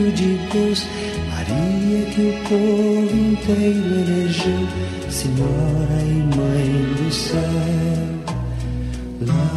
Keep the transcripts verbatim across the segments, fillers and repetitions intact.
Filho de Deus, Maria que o povo inteiro elegeu, Senhora e Mãe do céu. Lá,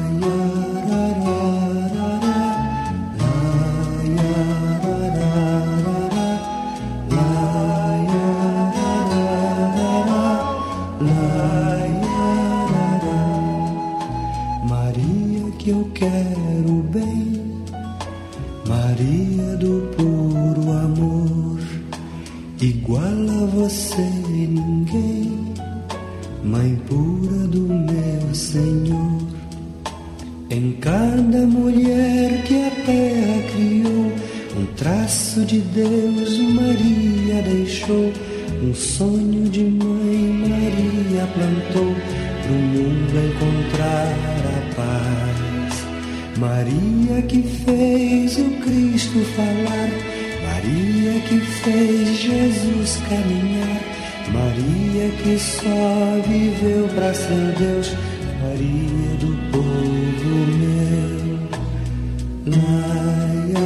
Maria que eu quero bem, Maria do puro amor, igual a você ninguém, Mãe pura do meu Senhor. Em cada mulher que a terra criou, um traço de Deus Maria deixou, um sonho de mãe Maria plantou, pro mundo encontrar a paz. Maria que fez o Cristo falar, Maria que fez Jesus caminhar, Maria que só viveu pra ser Deus, Maria do povo meu. Laia,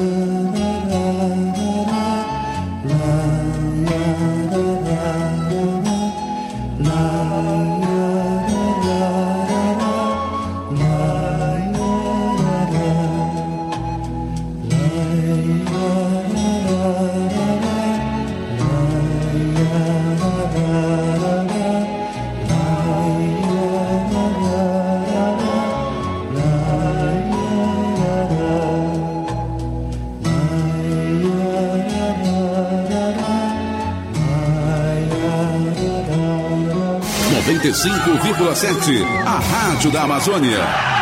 noventa e cinco vírgula sete, a Rádio da Amazônia.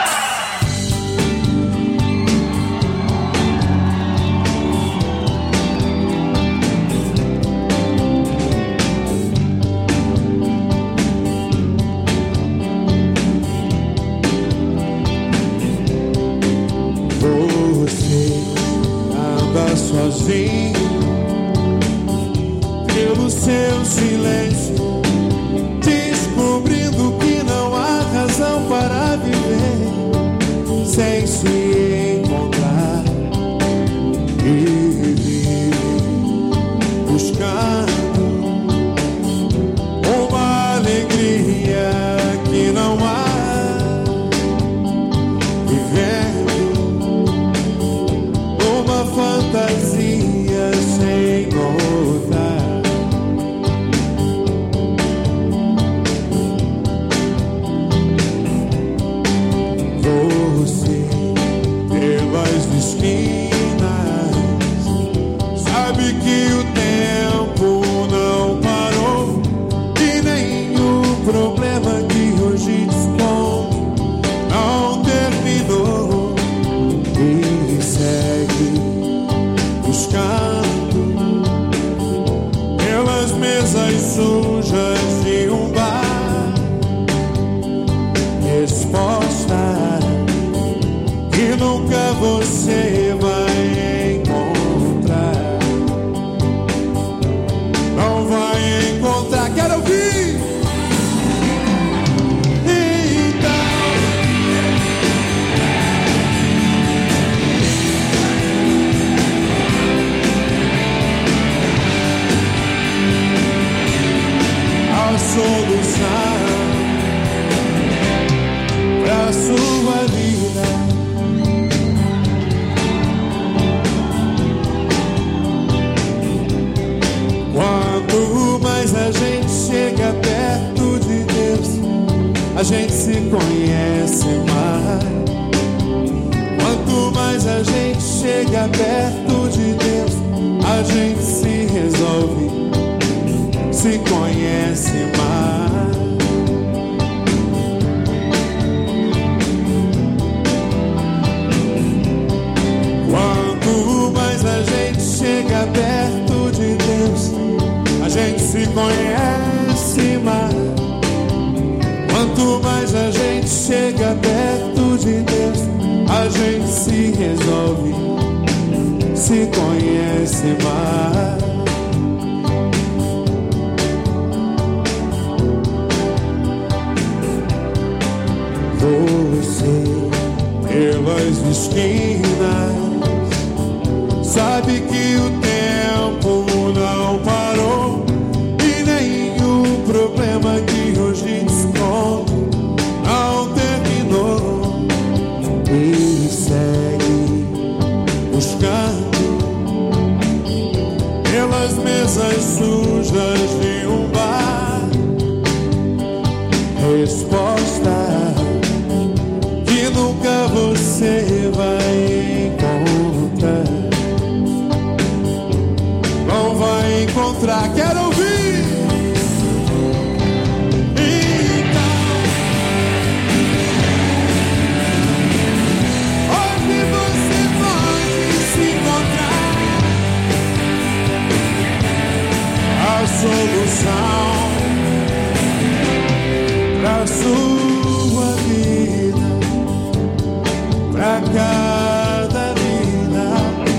Você anda sozinho pelo seu silêncio, descobrindo que não há razão para viver sem se encontrar e viver buscando uma alegria que não há, vivendo uma fantasia sem notar. Sabe que o tempo não parou e nem o problema que hoje esconde não terminou, e segue buscando pelas mesas sujas de um bar resposta que nunca você vai encontrar. Não vai encontrar. Quero ouvir. Então, a solução pra sua vida a gente chega perto de Deus, a gente se conhece mais. Quanto mais a gente chega perto de Deus, a gente se resolve, se conhece mais. Quanto mais a gente chega perto de Deus, a gente se conhece mais. Quanto mais a gente chega perto de Deus, a gente se resolve, se conhece mais. Você, pelas esquinas, sabe que o tempo não parou e nenhum problema que hoje escondo não terminou. E segue buscando pelas mesas sujas de um bar resposta que nunca você vai encontrar. Não vai encontrar, quero ouvir. Então, onde você pode se encontrar a solução pra sua vida, pra cada vida.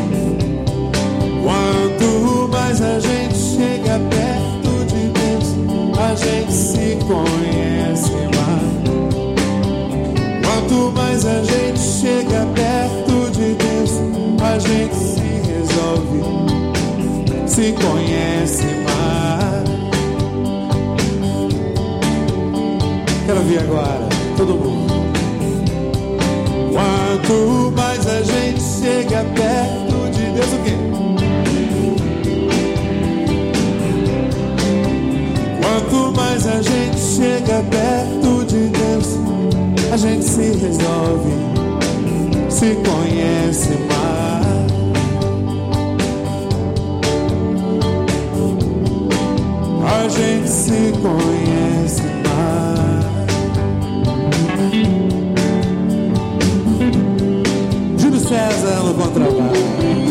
Quanto mais a gente chega perto de Deus, a gente se conhece mais. Quanto mais a gente chega perto de Deus, a gente se resolve, se conhece mais. Quero ouvir agora, todo mundo. Quanto mais a gente chega perto de Deus, o quê? Quanto mais a gente chega perto de Deus, a gente se resolve, se conhece mais. A gente se conhece mais. Júlio César no contrabaixo.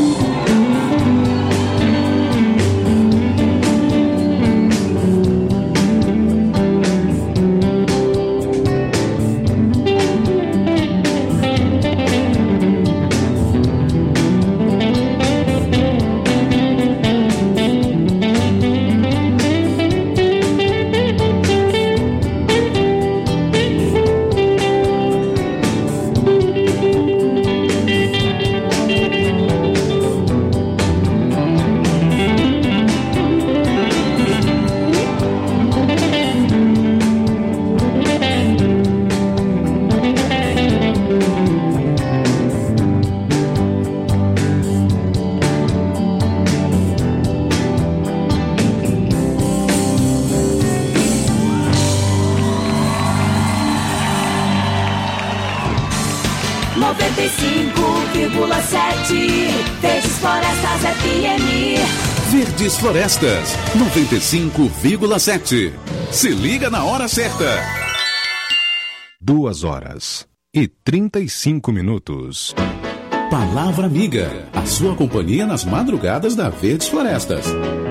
noventa e cinco vírgula sete Verdes Florestas F M. Verdes Florestas, noventa e cinco vírgula sete. Se liga na hora certa. Duas horas e trinta e cinco minutos. Palavra Amiga, a sua companhia nas madrugadas da Verdes Florestas.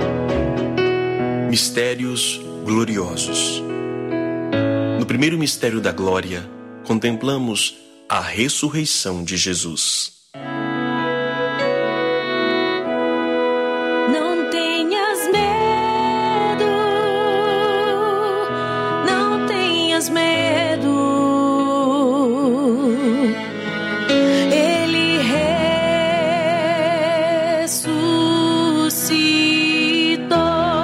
Mistérios gloriosos. No primeiro mistério da glória, contemplamos a ressurreição de Jesus. Não tenhas medo, não tenhas medo. Ele ressuscitou.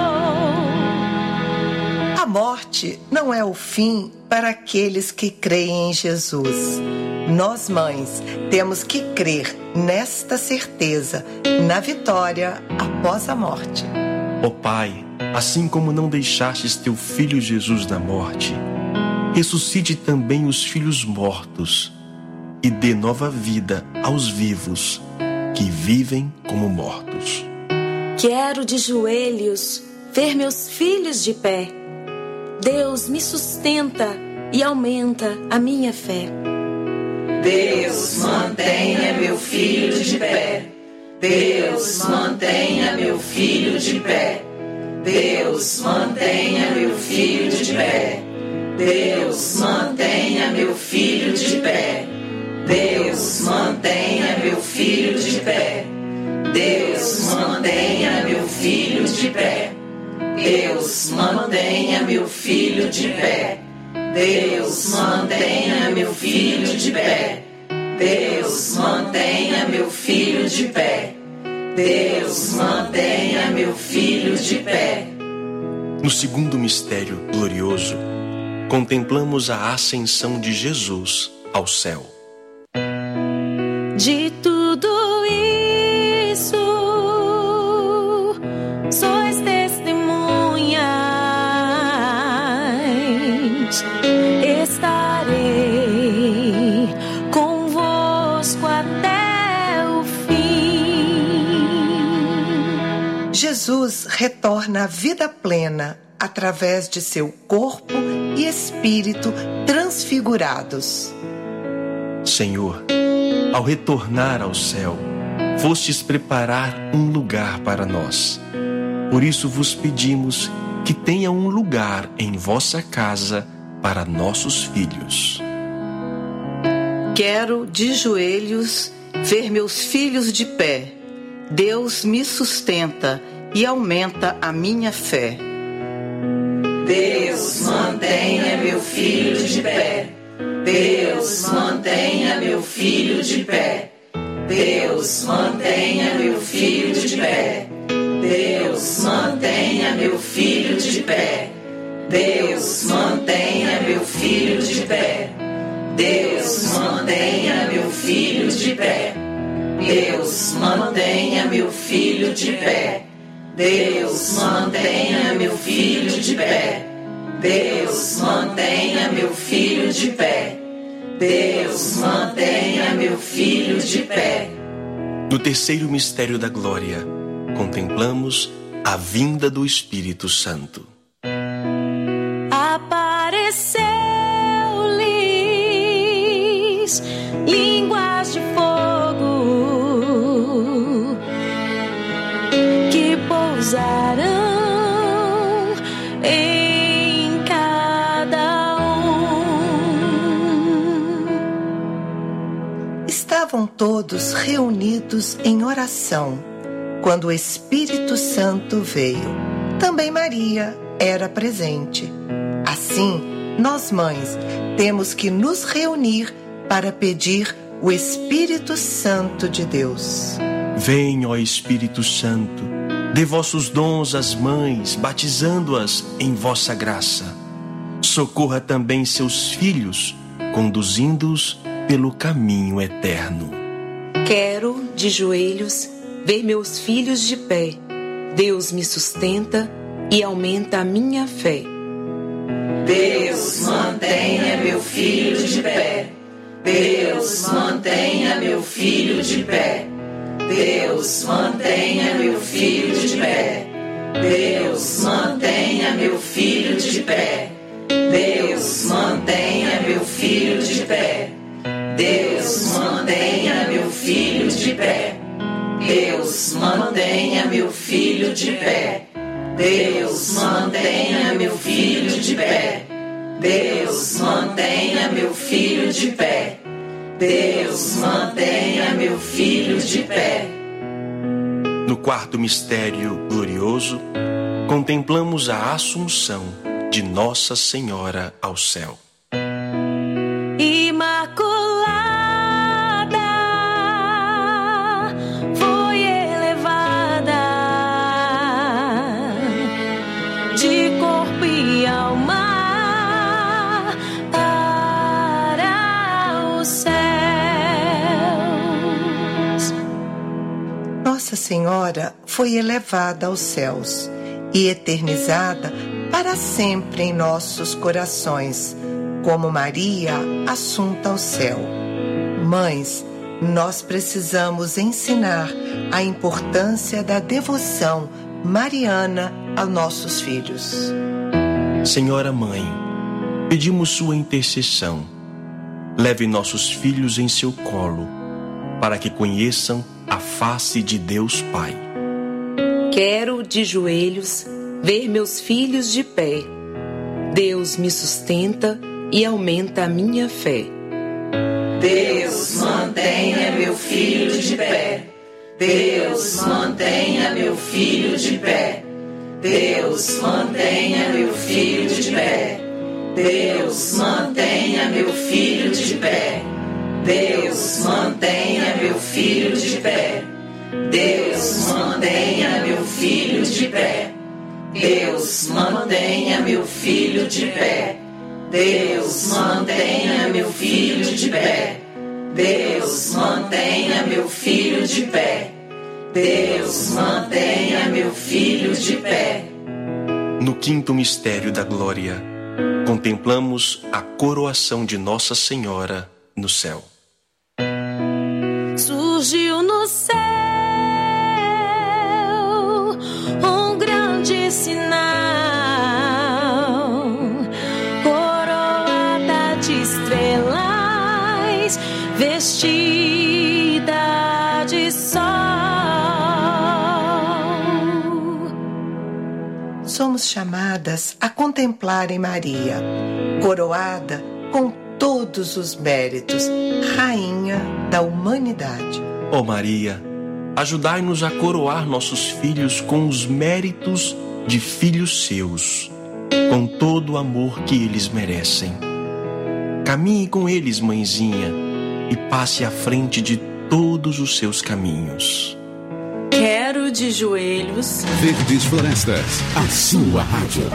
A morte não é o fim para aqueles que creem em Jesus. Nós, mães, temos que crer nesta certeza, na vitória após a morte. Ó Pai, assim como não deixastes teu Filho Jesus na morte, ressuscite também os filhos mortos e dê nova vida aos vivos que vivem como mortos. Quero de joelhos ver meus filhos de pé. Deus me sustenta e aumenta a minha fé. Deus, mantenha meu filho de pé. Deus, mantenha meu filho de pé. Deus, mantenha meu filho de pé. Deus, mantenha meu filho de pé. Deus, mantenha meu filho de pé. Deus, mantenha meu filho de pé. Deus, mantenha meu filho de pé. Deus, mantenha meu filho de pé. Deus, mantenha meu filho de pé. Deus, mantenha meu filho de pé. No segundo mistério glorioso, contemplamos a ascensão de Jesus ao céu. De tudo isso, sois testemunhas. Estarei convosco até o fim. Jesus retorna à vida plena através de seu corpo e espírito transfigurados. Senhor, ao retornar ao céu, fostes preparar um lugar para nós. Por isso vos pedimos que tenha um lugar em vossa casa para nossos filhos. Quero, de joelhos, ver meus filhos de pé. Deus me sustenta e aumenta a minha fé. Deus, mantenha meu filho de pé. Deus, mantenha meu filho de pé. Deus, mantenha meu filho de pé. Deus, mantenha meu filho de pé. Deus, mantenha meu filho de pé. Deus, mantenha meu filho de pé. Deus, mantenha meu filho de pé. Deus, mantenha meu filho de pé. Deus, mantenha meu filho de pé. Deus, mantenha meu filho de pé. No terceiro mistério da glória, contemplamos a vinda do Espírito Santo. Apareceu-lhes línguas de fogo que pousarão em cada um. Estavam todos reunidos em oração quando o Espírito Santo veio. Também Maria era presente. Assim, nós mães temos que nos reunir para pedir o Espírito Santo de Deus. Vem, ó Espírito Santo, dê vossos dons às mães, batizando-as em vossa graça. Socorra também seus filhos, conduzindo-os pelo caminho eterno. Quero, de joelhos, ver meus filhos de pé. Deus me sustenta e aumenta a minha fé. Deus, mantenha meu filho de pé. Deus, mantenha meu filho de pé. Deus, mantenha meu filho de pé. Deus, mantenha meu filho de pé. Deus, mantenha meu filho de pé. Deus, mantenha meu filho de pé. Deus, mantenha meu filho de pé. Deus, mantenha meu filho de pé. Deus, mantenha meu filho de pé. Deus, mantenha meu filho de pé. No quarto mistério glorioso, contemplamos a Assunção de Nossa Senhora ao céu. Foi elevada de corpo e alma para os céus. Nossa Senhora foi elevada aos céus e eternizada para sempre em nossos corações, como Maria assunta ao céu. Mães, nós precisamos ensinar a importância da devoção mariana aos nossos filhos. Senhora Mãe, pedimos sua intercessão. Leve nossos filhos em seu colo, para que conheçam a face de Deus Pai. Quero, de joelhos, ver meus filhos de pé. Deus me sustenta e aumenta a minha fé. Deus, mantenha meu filho de pé. Deus, mantenha meu filho de pé. Deus, mantenha meu filho de pé. Deus, mantenha meu filho de pé. Deus, mantenha meu filho de pé. Deus, mantenha meu filho de pé. Deus, mantenha meu filho de pé. Deus, mantenha meu filho de pé. Deus, mantenha meu filho de pé. Deus, mantenha meu filho de pé. No quinto mistério da glória, contemplamos a coroação de Nossa Senhora no céu. Surgiu no céu um grande sinal, coroada de estrelas, vestida de sol. Somos chamadas a contemplar em Maria, coroada com todos os méritos, Rainha da humanidade. Ó Maria, ajudai-nos a coroar nossos filhos com os méritos de filhos seus, com todo o amor que eles merecem. Caminhe com eles, mãezinha, e passe à frente de todos os seus caminhos. Quero de joelhos. Verdes Florestas, a sua rádio.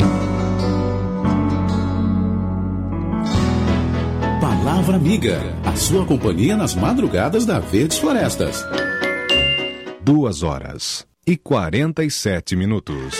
Palavra Amiga, A sua companhia nas madrugadas da Verdes Florestas. Duas horas e quarenta e sete minutos.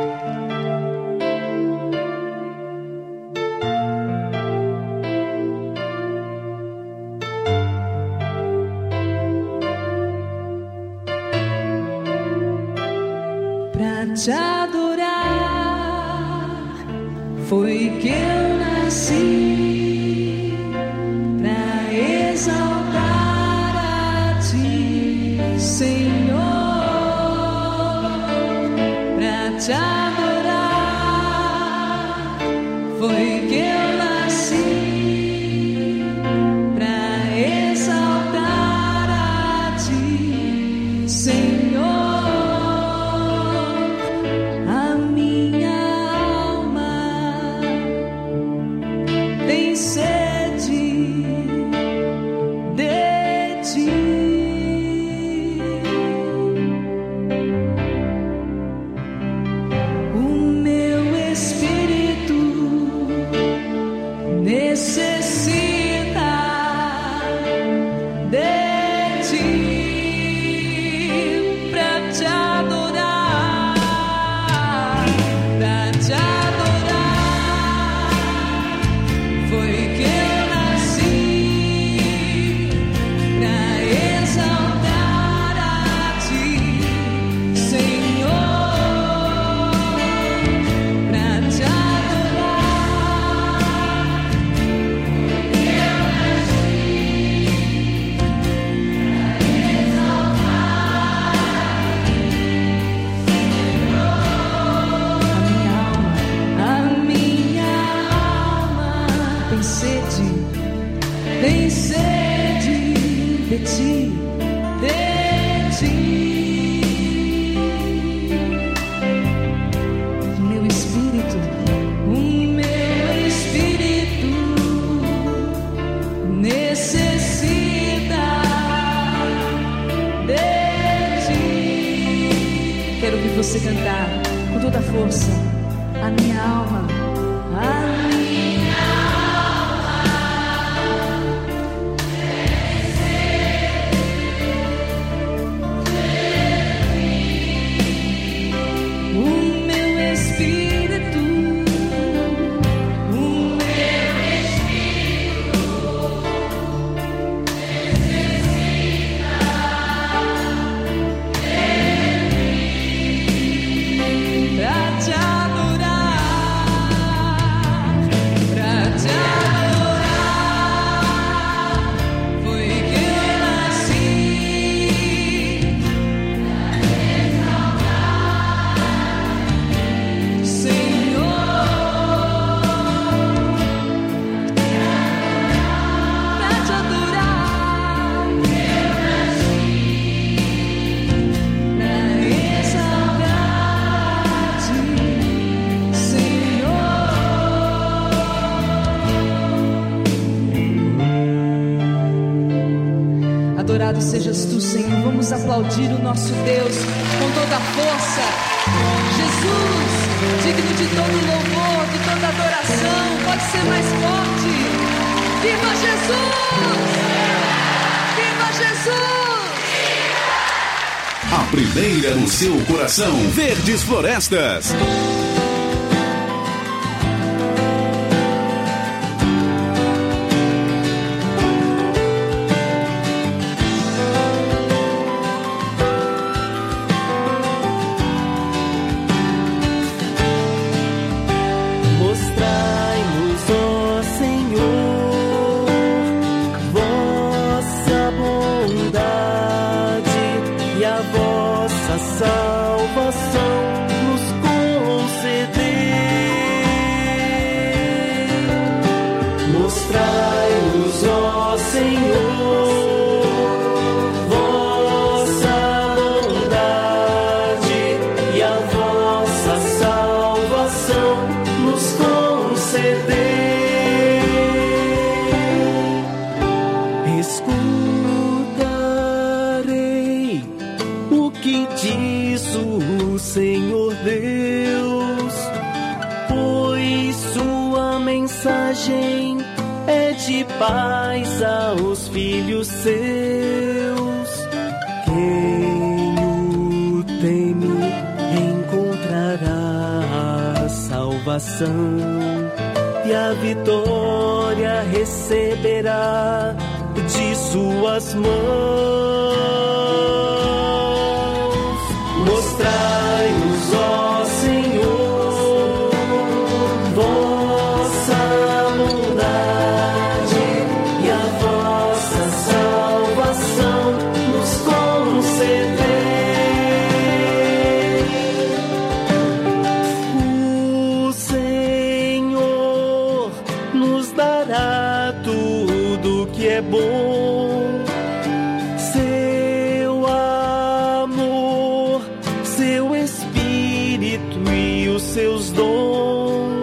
Pra te adorar foi que eu nasci, pra exaltar a ti, Senhor, pra te adorar foi que eu nasci, pra exaltar a ti, Senhor. A minha alma tem sede de ti. O meu espírito necessita de ti pra te adorar, pra te adorar. Foi que eu nasci pra exaltar a ti, Senhor, pra te adorar. Foi que eu nasci pra exaltar a minha alma tem sede, tem sede de ti, de ti. O meu espírito, o meu espírito necessita de ti. Quero ouvir você cantar com toda a força. A minha alma, a minha alma, o meu espírito, o meu espírito necessita pra te adorar, pra te adorar. Foi que eu nasci pra exaltar, Senhor, pra te adorar. Eu nasci pra exaltar a ti, Senhor. Adorado sejas tu, Senhor. Vamos aplaudir o nosso Deus com toda a força. Jesus, digno de todo louvor, de toda adoração. Pode ser mais forte. Viva Jesus! Viva Jesus! A primeira no seu coração. Verdes Florestas. Mostrai-nos, ó Senhor, vossa bondade e a vossa salvação nos conceder. Mostrai-nos, ó Senhor, vossa bondade e a vossa salvação nos conceder. Escutarei o que diz o Senhor Deus, pois sua mensagem é Concede paz aos filhos seus. Quem o teme encontrará a salvação, e a vitória receberá de suas mãos. Mostrai-nos, ó Senhor, vossa bondade, e a vossa salvação nos concedei. O Senhor nos dará tudo que é bom, seu amor, seu espírito e os seus dons,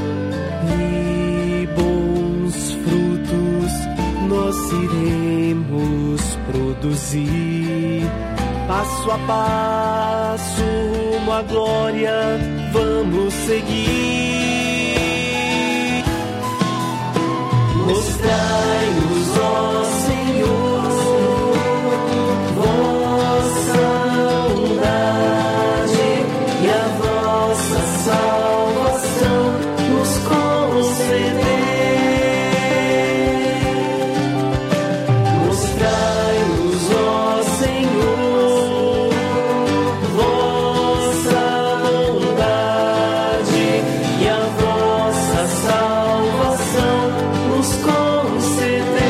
e bons frutos nós iremos produzir. Passo a passo rumo à glória vamos seguir. Mostrai-nos, ó Senhor, vossa bondade, e a vossa salvação nos concedei. Mostrai-nos, ó Senhor, vossa bondade, e a vossa salvação nos concedei.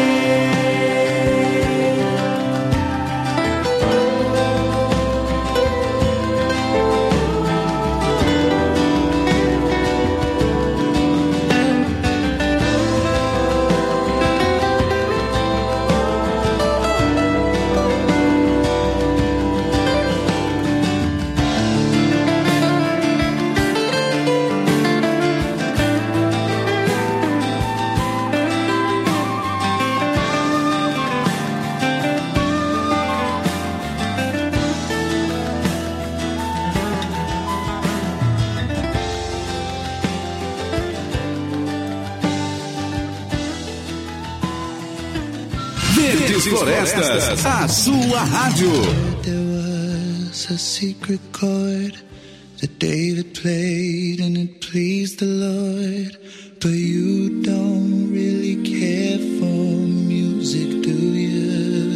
Verdes Florestas, a sua rádio. There was a secret chord that David played and it pleased the Lord. But you don't really care for music, do you?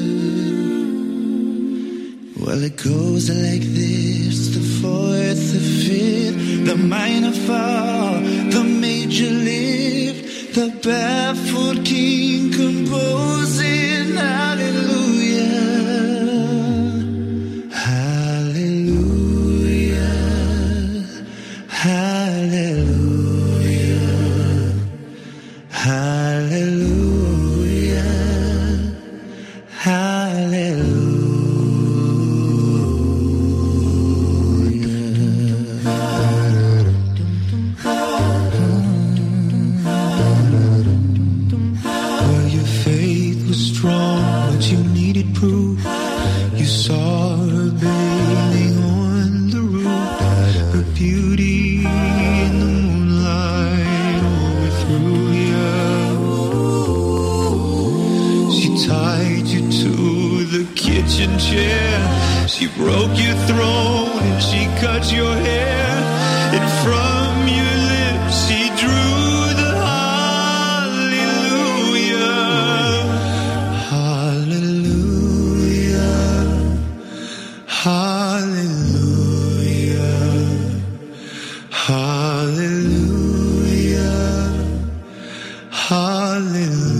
Well, it goes like this: the fourth, the fifth, the minor fall, the major lift, the baffled king composing. Hallelujah, hallelujah, hallelujah, hallelujah, hallelujah. Well, your faith was strong, but you needed proof. You saw her bathing on the roof, her beauty in the moonlight overthrew you. She tied you to the kitchen chair, she broke your throne and she cut your hair, and from your lips she drew the hallelujah, hallelujah, hallelujah, hallelujah, hallelujah.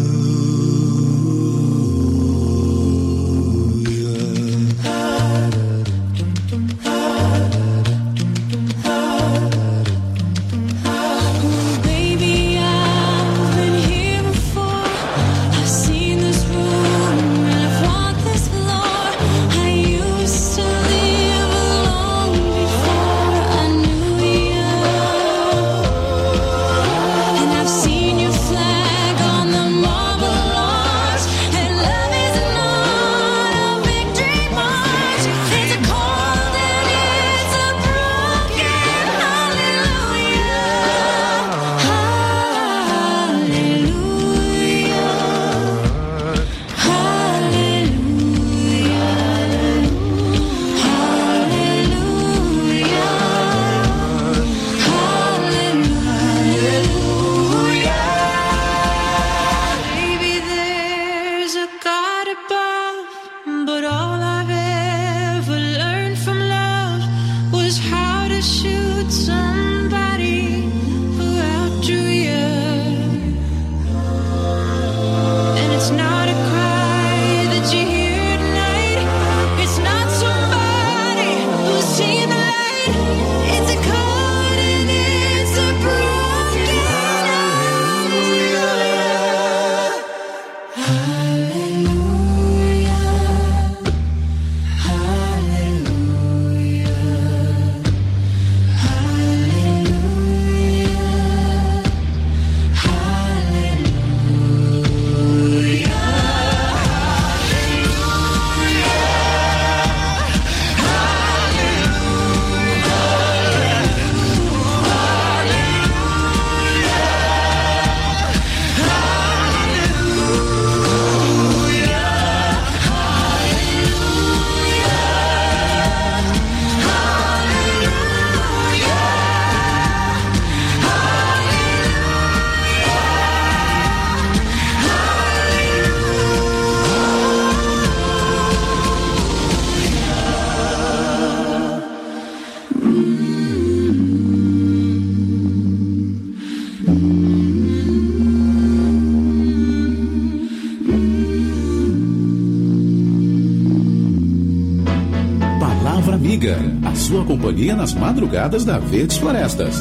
amiga. A sua companhia nas madrugadas da Verdes Florestas.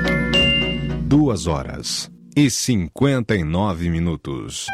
Duas horas e cinquenta e nove minutos.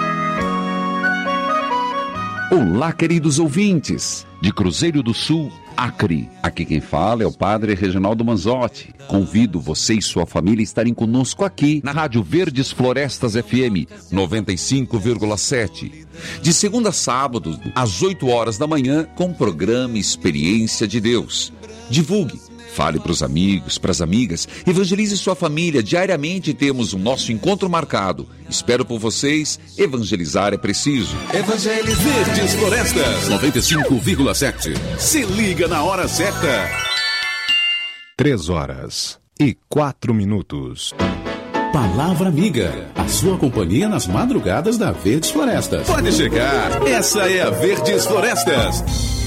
Olá, queridos ouvintes, de Cruzeiro do Sul, Acre. Aqui quem fala é o Padre Reginaldo Manzotti. Convido você e sua família a estarem conosco aqui na Rádio Verdes Florestas F M noventa e cinco vírgula sete. De segunda a sábado, às oito horas da manhã, com o programa Experiência de Deus. Divulgue. Fale para os amigos, para as amigas, evangelize sua família. Diariamente temos o nosso encontro marcado. Espero por vocês. Evangelizar é preciso. Evangelize Verdes Florestas noventa e cinco vírgula sete. Se liga na hora certa. Três horas e quatro minutos. Palavra Amiga, a sua companhia nas madrugadas da Verdes Florestas. Pode chegar, essa é a Verdes Florestas.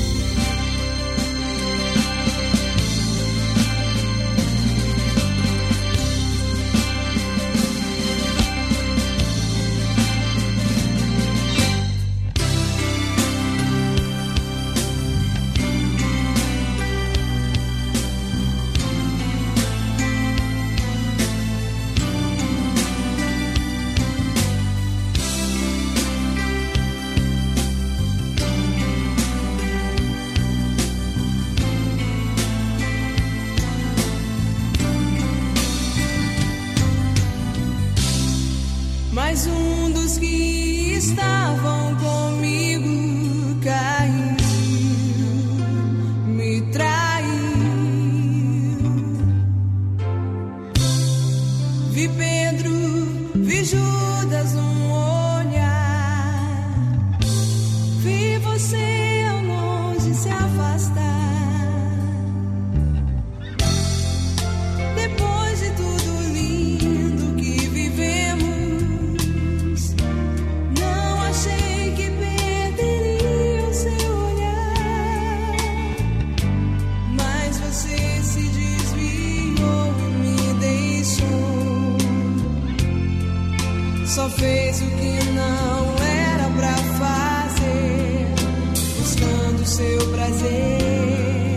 Mas um dos que estavam comigo caiu, me traiu. Vi Pedro, vi Judas um olhar, vi você ao longe se afastar. Depois de tudo lindo que vivemos, só fez o que não era pra fazer, buscando seu prazer,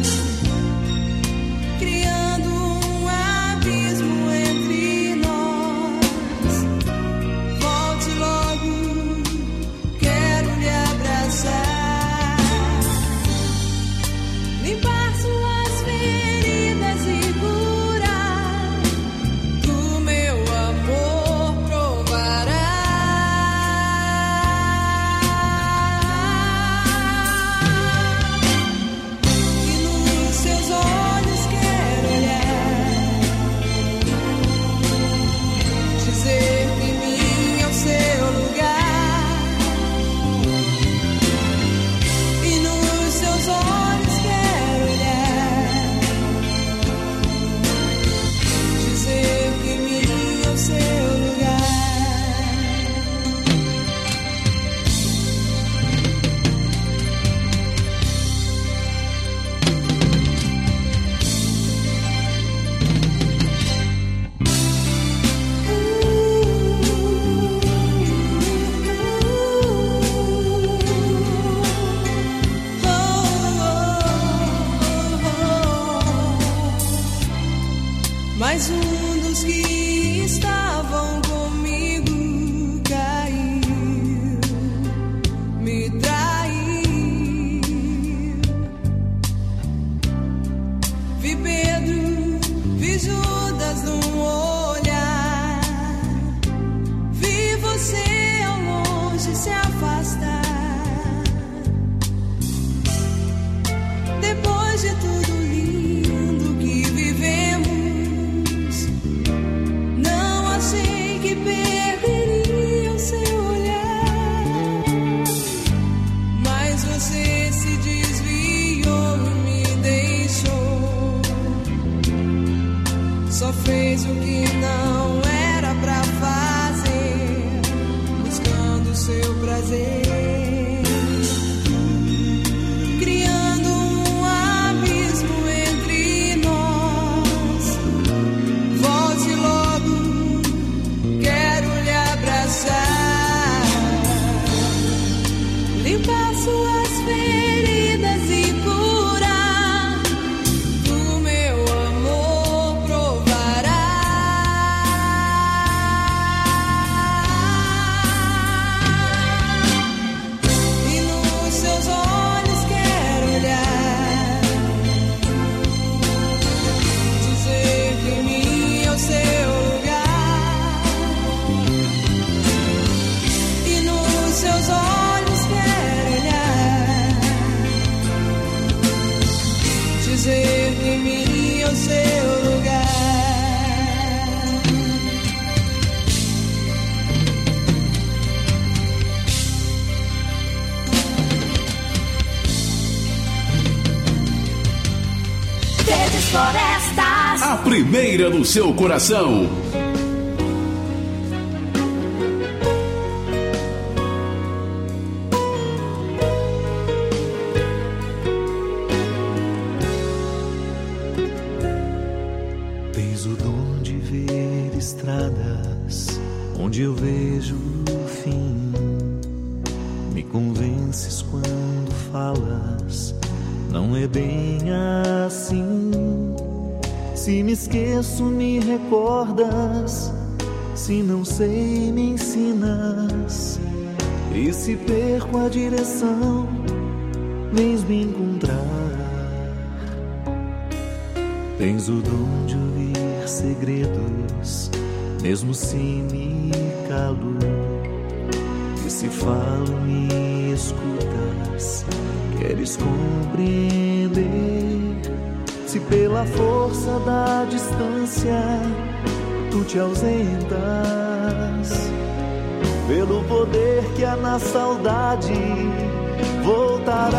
criando um abismo entre nós. Volte logo, quero lhe abraçar, limpar suas feridas e curar do meu amor. Florestas. A primeira no seu coração. Tens o dom de ver estradas onde eu vejo o fim. Me convences quando falas, não é bem assim. Se me esqueço, me recordas. Se não sei, me ensinas. E se perco a direção, vens me encontrar. Tens o dom de ouvir segredos, mesmo se me calo. E se falo, me escutas. Queres compreender. Se pela força da distância tu te ausentas, pelo poder que há na saudade voltarás.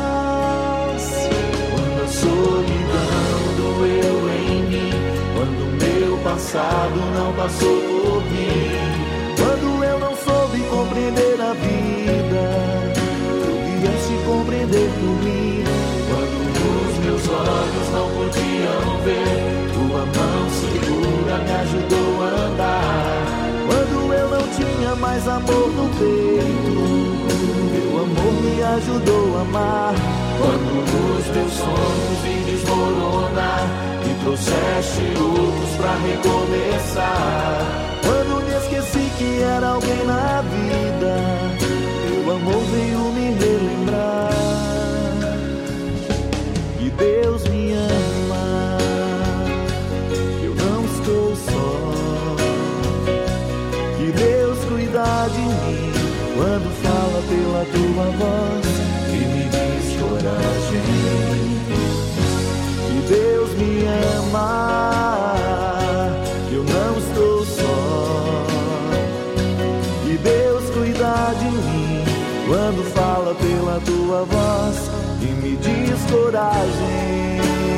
Quando a solidão doeu em mim, quando meu passado não passou por mim, quando eu não soube compreender a vida, tu vieste compreender por mim. Quando os meus olhos não podiam ver, tua mão segura me ajudou a andar. Quando eu não tinha mais amor no peito, teu amor me ajudou a amar. Quando os meus sonhos vim desmoronar e trouxeste outros pra recomeçar. Quando me esqueci que era alguém na vida, teu amor veio me relembrar. Que Deus me ama, eu não estou só. Que Deus cuida de mim quando fala pela tua voz e me diz coragem. Que Deus me ama, eu não estou só. Que Deus cuida de mim quando fala pela tua voz e me diz coragem.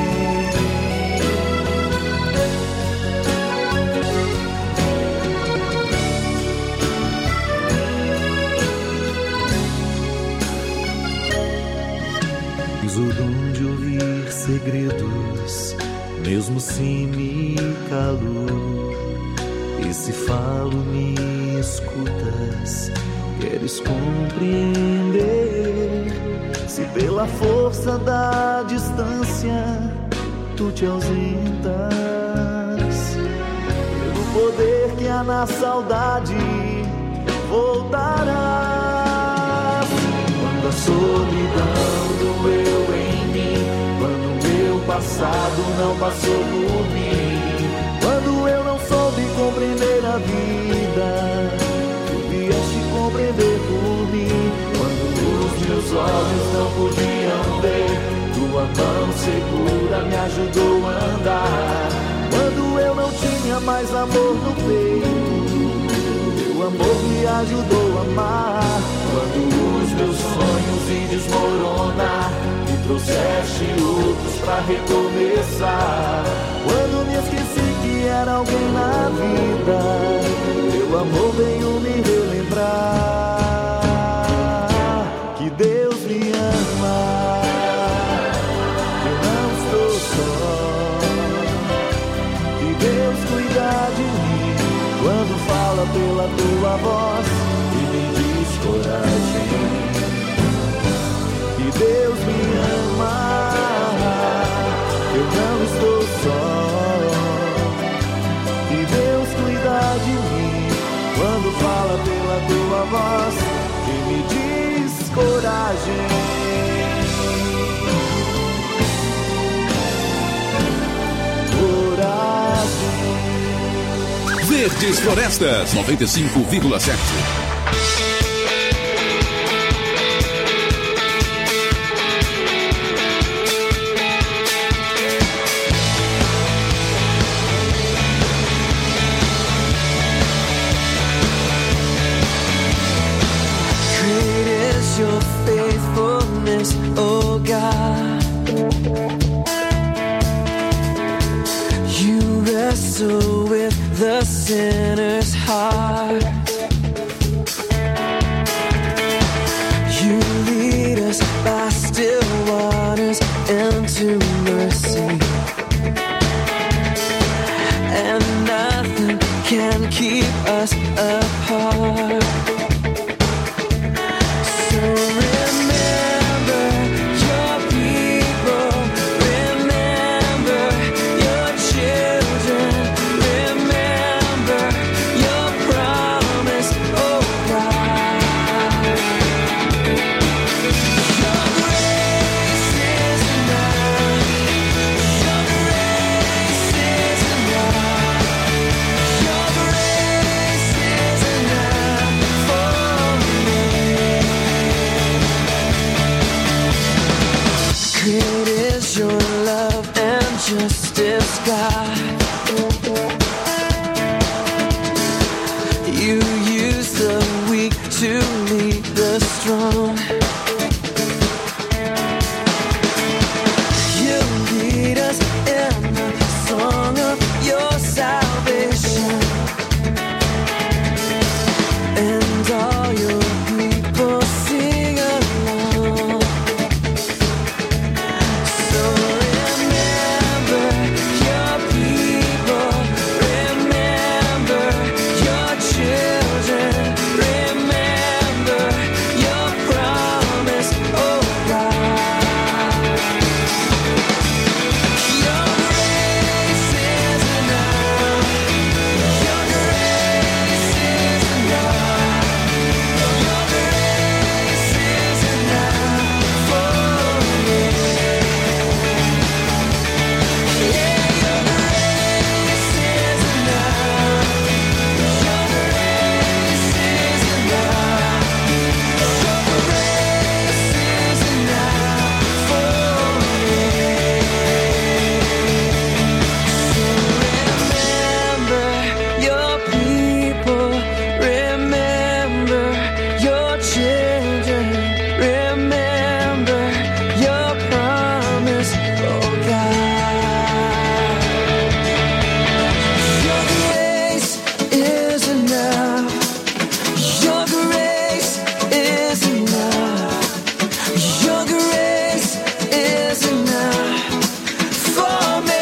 Tens o dom de ouvir segredos, mesmo se me calo. E se falo, me escutas. Queres compreender. Se pela força da distância tu te ausentas, pelo poder que há na saudade voltarás. Quando a solidão doeu em mim, quando meu passado não passou por mim, quando eu não soube compreender a vida, tu vieste compreender por mim. Quando os meus olhos não podiam ver, tua mão segura me ajudou a andar. Quando eu não tinha mais amor no peito, teu amor me ajudou a amar. Quando os meus sonhos vim desmoronar e trouxeste outros pra recomeçar. Quando me esqueci que era alguém na vida, teu amor veio me relembrar. Que Deus me ama, eu não estou só. Que Deus cuida de mim quando fala pela tua voz e me diz coragem. Que Deus me ama, eu não estou só. Que Deus cuida de mim quando fala pela tua voz e me diz coragem. Verdes Florestas noventa e cinco vírgula sete. Great is your faithfulness, oh God. sinner's heart. You lead us by still waters into mercy, and nothing can keep us apart. So remember your people, remember your children, remember your promise, oh God. Your grace is enough, your grace is enough, your grace is enough for me. Great is your love and justice, God. You use the weak to lead the strong. You lead us in the song of your salvation, and all your people sing along. So remember your people, remember your children, remember your promise, oh God. Your grace is enough, your grace is enough, your grace is enough for me. Yeah, your grace is enough, your grace is enough, your grace is enough for me. Remember your people, remember your children, remember your promise, oh God. Your grace is enough, your grace is enough, your grace is enough for me.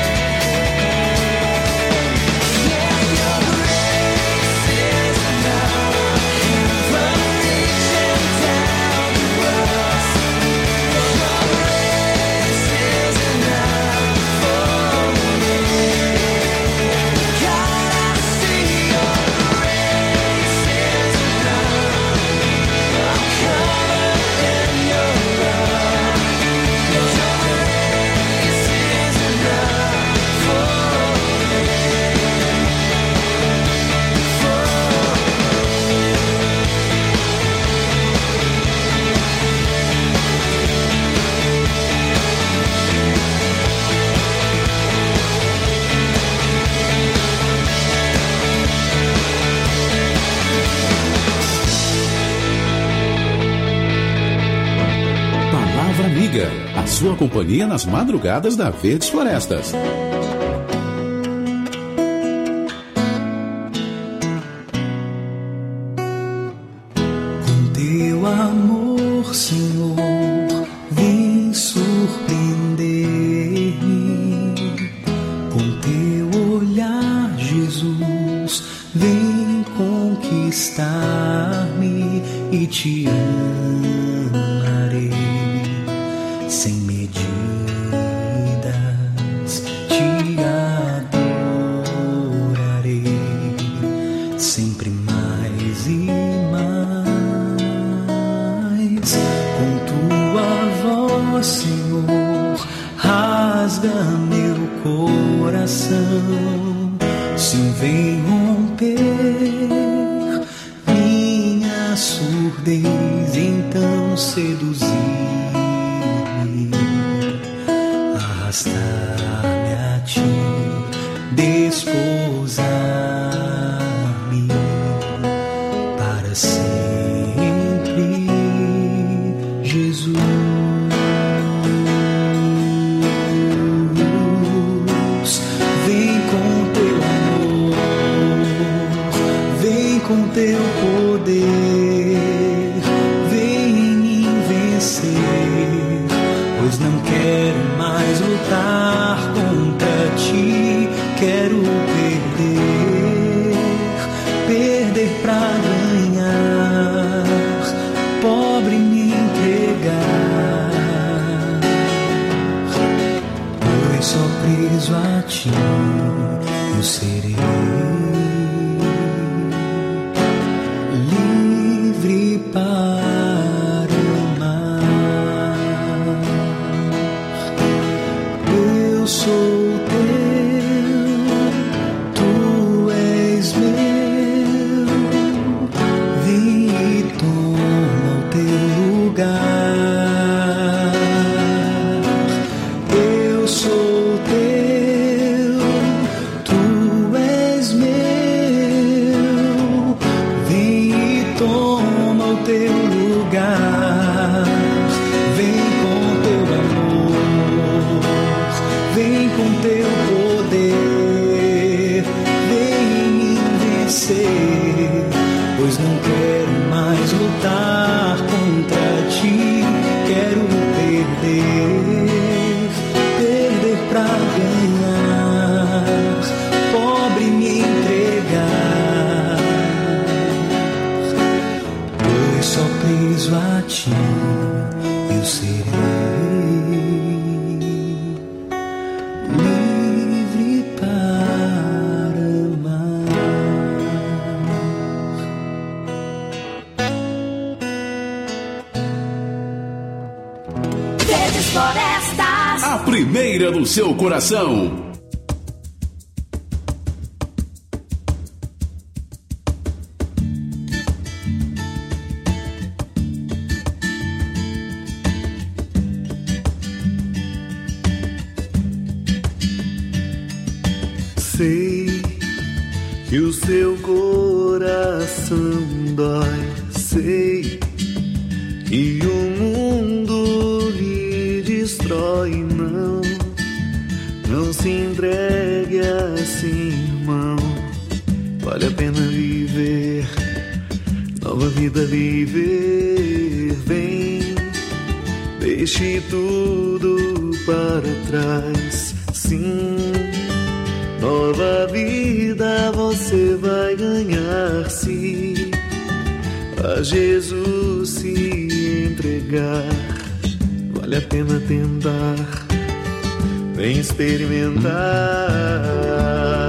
Yeah, your grace is enough, from reaching down to us. Your grace is enough for me. God, I see your grace is enough. I'm covered in your love. Your grace is enough for me. Palavra Amiga, a sua companhia nas madrugadas da Verdes Florestas. Teu amor, Senhor, vem surpreender-me. Com teu olhar, Jesus, vem conquistar-me e te amarei sem medidas, te adorarei sempre mais e mais. Com tua voz, Senhor, rasga meu coração. Se vem romper minha surdez, então seduzir-me, arrastar-me a ti, desposar-me para sempre, Jesus. Vem com teu amor com teu poder, vem em mim vencer, pois não quero mais lutar contra ti, quero perder, perder pra ganhar, pobre me entregar, pois só preso a ti eu serei livre para amar. Eu sou teu, tu és meu, vem e toma o teu lugar. Eu sou teu, tu és meu, vem e toma o teu lugar. Vem com teu amor, vem com teu poder, vem em mim vencer, pois não quero mais lutar contra ti, quero perder, perder pra ganhar, pobre me entregar, pois só preso a ti eu serei livre para amar. Verdes Florestas. A primeira do seu coração. Sei que o seu coração dói, sei que o mundo lhe destrói. Não, não se entregue assim, irmão. Vale a pena viver, nova vida viver. Vem, deixe tudo para trás. Sim, nova vida você vai ganhar se a Jesus se entregar. Vale a pena tentar, vem experimentar.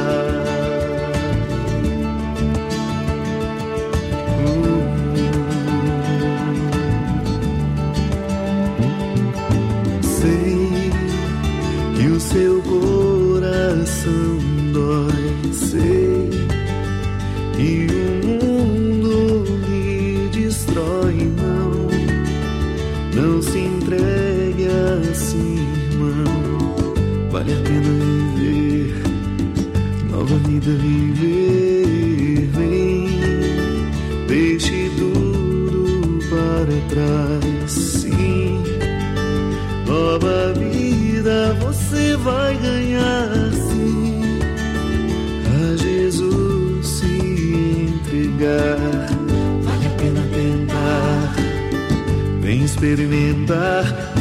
Sei que o seu coração dói, sei que o mundo lhe destrói. Não, não se entregue assim, irmão. Vale a pena viver, nova vida viver. Vem, deixe tudo para trás. Sim, nova vida você vai ganhar sim, a Jesus se entregar. Vale a pena tentar, vem experimentar o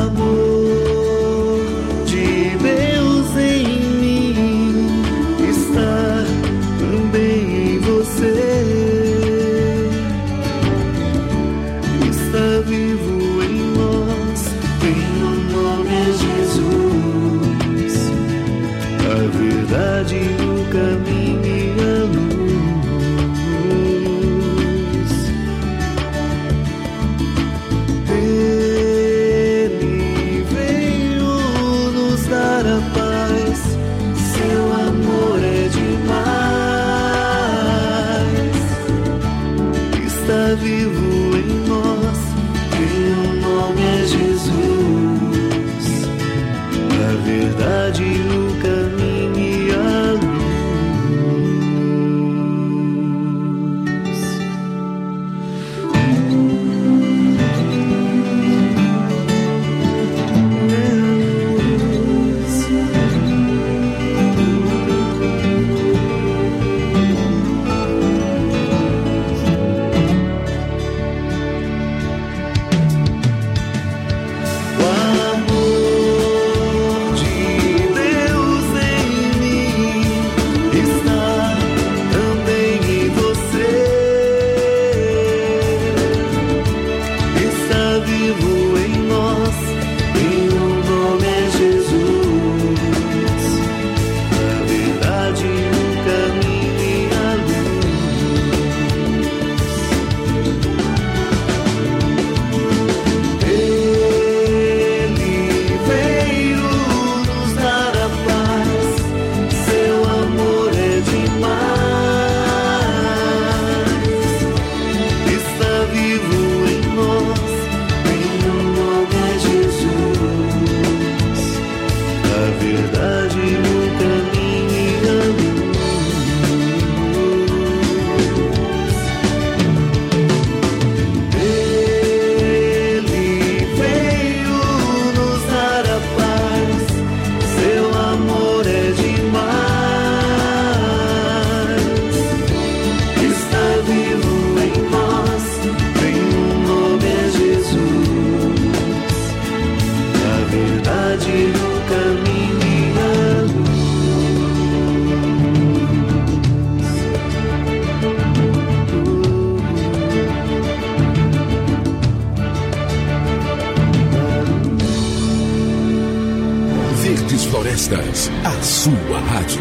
amor de Deus em mim. Está também em você, está vivo em nós. Tem um nome, é Jesus, a verdade, o caminho e a luz. Ele veio nos dar a paz, seu amor é demais. Está vivo em nós, tem um nome, é Jesus, a verdade, o caminho e a luz. Florestas, a sua rádio.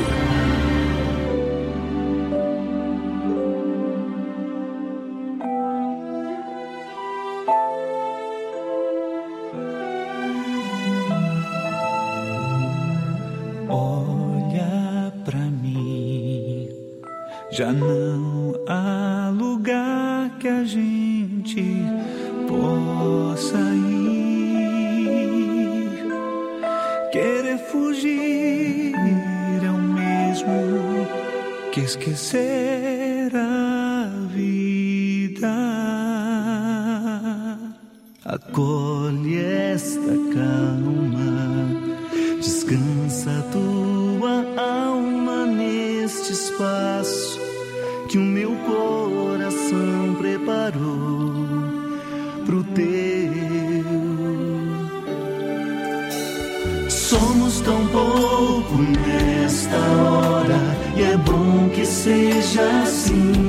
Olha pra mim, já não há lugar que a gente possa ir. Querer fugir é o mesmo que esquecer a vida. Acolhe esta calma, descansa tua alma neste espaço que o meu coração preparou pro teu. Somos tão pouco nesta hora e é bom que seja assim.